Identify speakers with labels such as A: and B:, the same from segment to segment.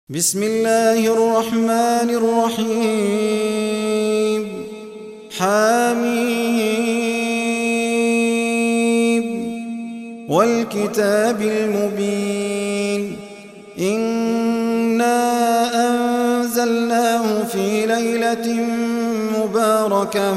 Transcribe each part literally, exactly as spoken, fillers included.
A: بسم الله الرحمن الرحيم حميم والكتاب المبين إنا أنزلناه في ليلة مباركة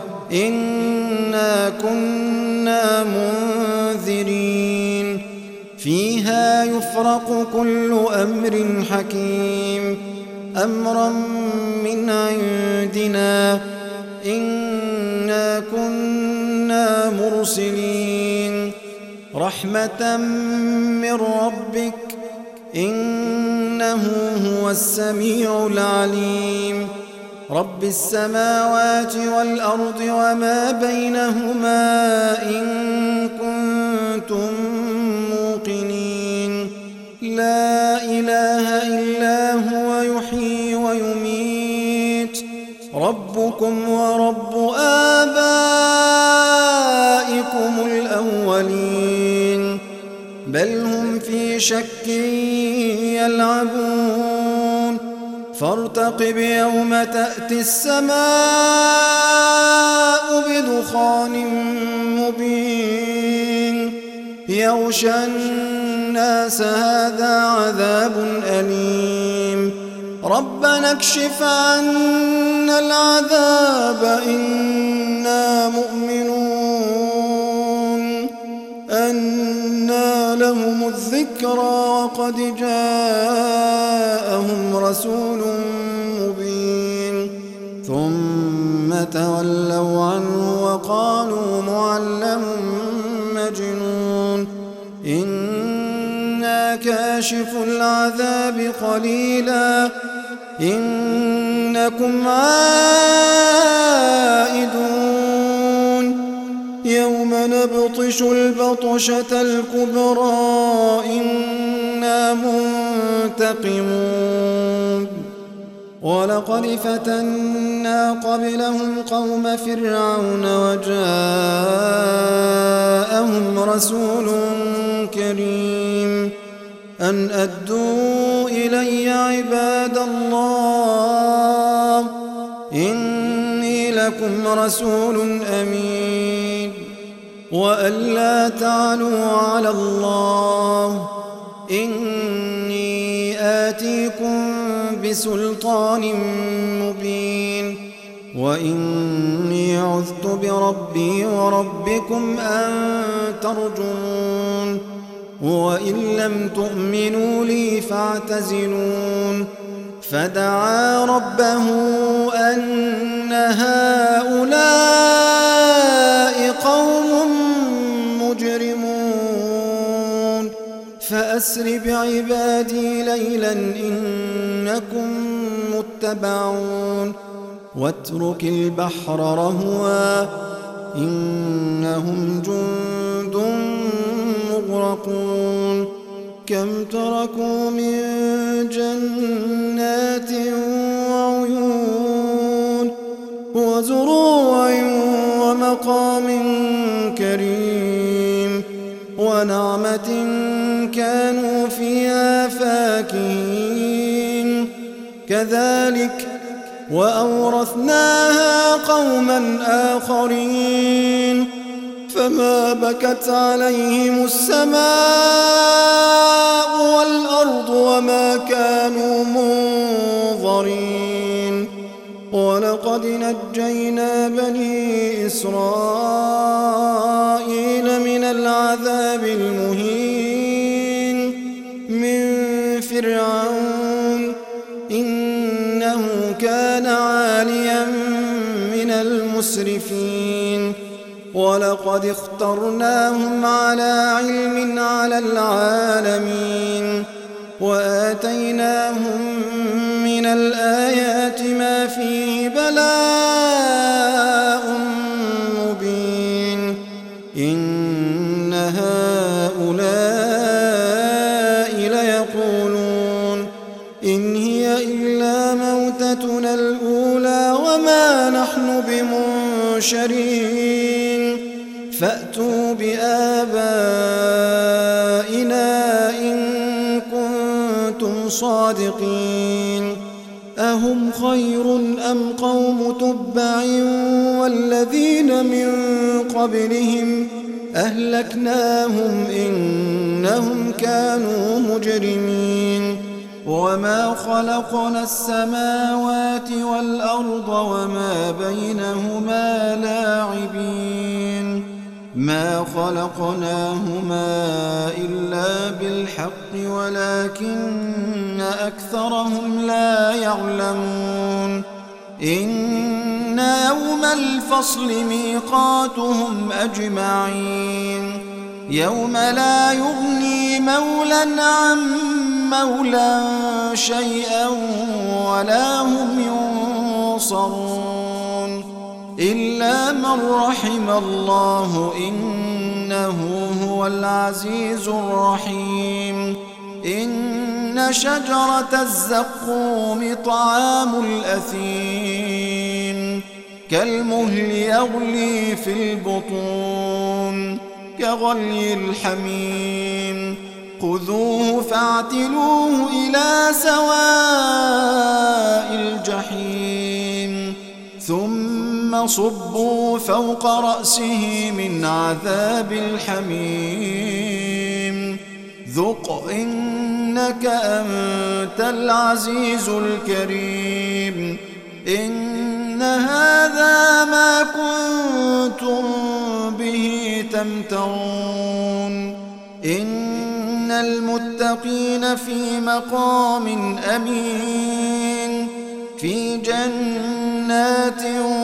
A: إنا كنا منذرين فيها يفرق كل أمر حكيم أمرا من عندنا إنا كنا مرسلين رحمة من ربك إنه هو السميع العليم رب السماوات والأرض وما بينهما إن كنتم موقنين لا إله إلا هو يحيي ويميت ربكم ورب آبائكم الأولين بل هم في شك يلعبون فارتقب يوم تأتي السماء بدخان مبين يغشى الناس هذا عذاب أليم ربنا اكشف عنا العذاب إنا مؤمنون أنى لهم الذكرى وقد جاءهم رسول مبين ثم تولوا عنه وقالوا معلم مجنون إنا كاشف العذاب قليلا إنكم عائدون يوم نبطش البطشة الكبرى إنا منتقمون ولقد فتنا قبلهم قوم فرعون وجاءهم رسول كريم أن أدوا إلي عباد الله إني لكم رسول أمين وأن لا تعلوا على الله إني آتيكم بسلطان مبين وإني عذت بربي وربكم أن ترجمون وإن لم تؤمنوا لي فاعتزلون فدعا ربه أن هؤلاء قوم مجرمون فأسر بعبادي ليلا إنكم متبعون واترك البحر رهوا إنهم جند مغرقون كم تركوا من جنات وعيون وزروع ومقام كريم ونعمة كانوا فيها فاكهين كذلك وأورثناها قوما آخرين فما بكت عليهم السماء والأرض وما كانوا منظرين ولقد نجينا بني إسرائيل من العذاب المهين من فرعون إنه كان عاليا من المسرفين ولقد اخترناهم على علم على العالمين وآتيناهم من الآيات ما فيه بلاء مبين إن هؤلاء ليقولون إن هي إلا موتتنا الأولى وما نحن بمنشرين فأتوا بآبائنا إن كنتم كنتم صادقين أهم خير أم قوم تبع والذين من قبلهم أهلكناهم إنهم كانوا مجرمين وما خلقنا السماوات والأرض وما بينهما لاعبين ما خلقناهما إلا بالحق ولكن أكثرهم لا يعلمون إن يوم الفصل ميقاتهم أجمعين يوم لا يغني مولى عن مولى شيئا ولا هم ينصرون إلا من رحم الله إنه هو العزيز الرحيم إن شجرة الزقوم طعام الأثيم كالمهل يغلي في البطون كغلي الحميم خذوه فاعتلوه إلى سواء الجحيم ثم صبوا فوق رأسه من عذاب الحميم ذق إنك أنت العزيز الكريم إن هذا ما كنتم به تمترون إن المتقين في مقام أمين في جنات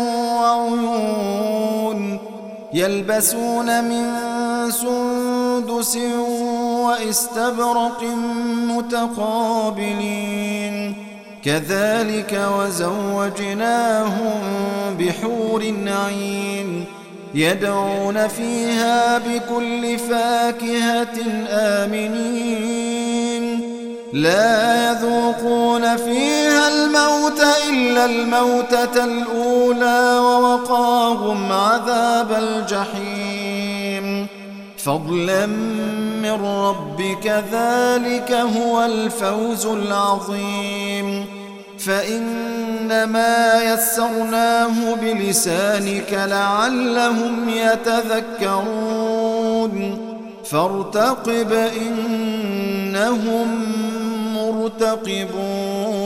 A: وعيون يلبسون من سندس واستبرق متقابلين كذلك وزوجناهم بحور عين يدعون فيها بكل فاكهة آمنين لا يذوقون فيها الموت إلا الموتة الأولى ووقاهم عذاب الجحيم فضلا من ربك ذلك هو الفوز العظيم فإنما يسرناه بلسانك لعلهم يتذكرون فارتقب إنهم مرتقبون